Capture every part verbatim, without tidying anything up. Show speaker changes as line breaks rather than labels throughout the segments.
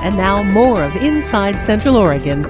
And now more of Inside Central Oregon.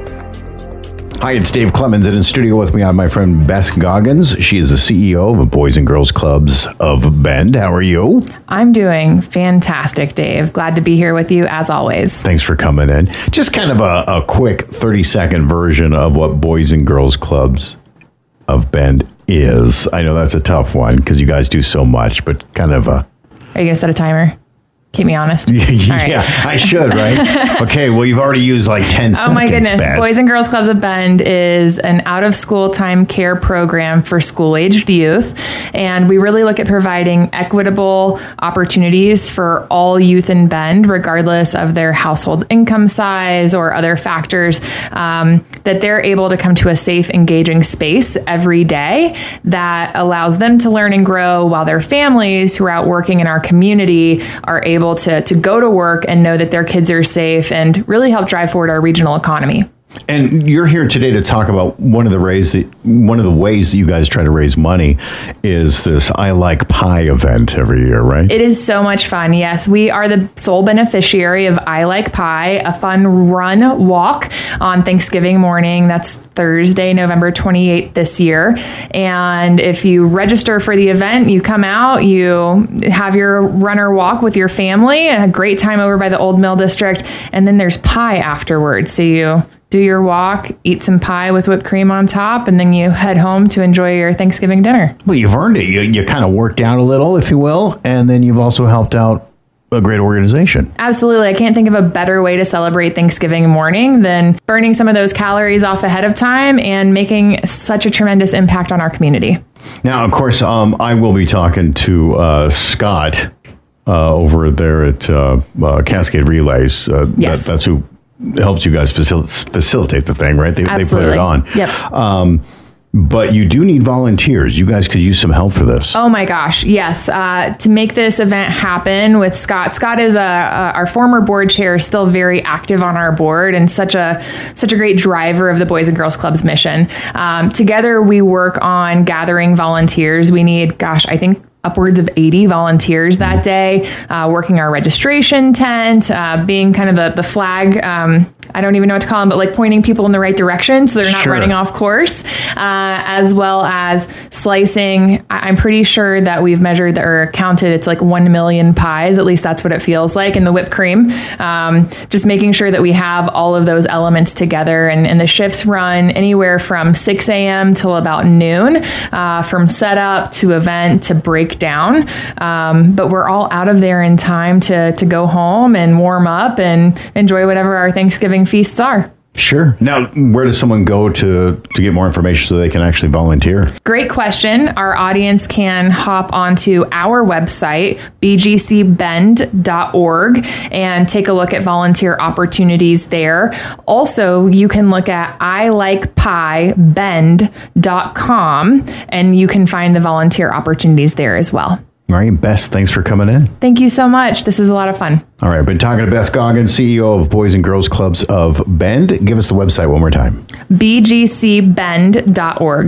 Hi, it's Dave Clemens, and in studio with me I have my friend Bess Goggins. She is the C E O of the Boys and Girls Clubs of Bend. How are you?
I'm doing fantastic, Dave. Glad to be here with you as always.
Thanks for coming in. Just kind of a, a quick thirty-second version of what Boys and Girls Clubs of Bend is. I know that's a tough one because you guys do so much, but kind of a...
Are you going to set a timer? Keep me honest.
yeah, right. I should, right? Okay, well, you've already used like ten seconds.
Oh my goodness.
Bess.
Boys and Girls Clubs of Bend is an out-of-school time care program for school-aged youth. And we really look at providing equitable opportunities for all youth in Bend, regardless of their household income size or other factors, um, that they're able to come to a safe, engaging space every day that allows them to learn and grow while their families who are out working in our community are able to, to go to work and know that their kids are safe and really help drive forward our regional economy.
And you're here today to talk about one of the ways that one of the ways that you guys try to raise money is this I Like Pie event every year, right?
It is so much fun. Yes, we are the sole beneficiary of I Like Pie, a fun run walk on Thanksgiving morning. That's Thursday, November twenty-eighth this year. And if you register for the event, you come out, you have your runner walk with your family, a great time over by the Old Mill District, and then there's pie afterwards. So you do your walk, eat some pie with whipped cream on top, and then you head home to enjoy your Thanksgiving dinner.
Well, you've earned it. You, you kind of worked out a little, if you will, and then you've also helped out a great organization.
Absolutely. I can't think of a better way to celebrate Thanksgiving morning than burning some of those calories off ahead of time and making such a tremendous impact on our community.
Now, of course, um, I will be talking to uh, Scott uh, over there at uh, uh, Cascade Relays. Uh,
yes.
that, that's who helps you guys facil- facilitate the thing, right? They, they put it on.
Yep. Um,
but you do need volunteers. You guys could use some help for this.
Oh my gosh, yes. Uh, to make this event happen with Scott. Scott is a, a our former board chair, still very active on our board and such a such a great driver of the Boys and Girls Club's mission. Um, together, we work on gathering volunteers. We need, gosh, I think upwards of eighty volunteers that day, uh, working our registration tent, uh, being kind of the, the flag, um, I don't even know what to call them, but like pointing people in the right direction so they're not
sure.
running off course, uh, as well as slicing. I'm pretty sure that we've measured or counted, it's like one million pies, at least that's what it feels like, in the whipped cream. Um, just making sure that we have all of those elements together, and, and the shifts run anywhere from six a.m. till about noon, uh, from setup to event to break down. Um, but we're all out of there in time to to go home and warm up and enjoy whatever our Thanksgiving feasts are.
Sure. Now, where does someone go to, to get more information so they can actually volunteer?
Great question. Our audience can hop onto our website, b g c bend dot org, and take a look at volunteer opportunities there. Also, you can look at i like pie bend dot com, and you can find the volunteer opportunities there as well.
All right, Bess, thanks for coming in.
Thank you so much. This is a lot of fun.
All right, I've been talking to Bess Goggins, C E O of Boys and Girls Clubs of Bend. Give us the website one more time.
b g c bend dot org.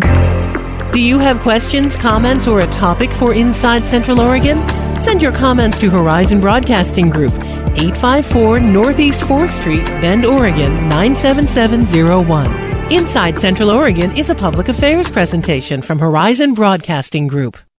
Do you have questions, comments, or a topic for Inside Central Oregon? Send your comments to Horizon Broadcasting Group, eight five four Northeast fourth Street, Bend, Oregon, nine seven seven zero one. Inside Central Oregon is a public affairs presentation from Horizon Broadcasting Group.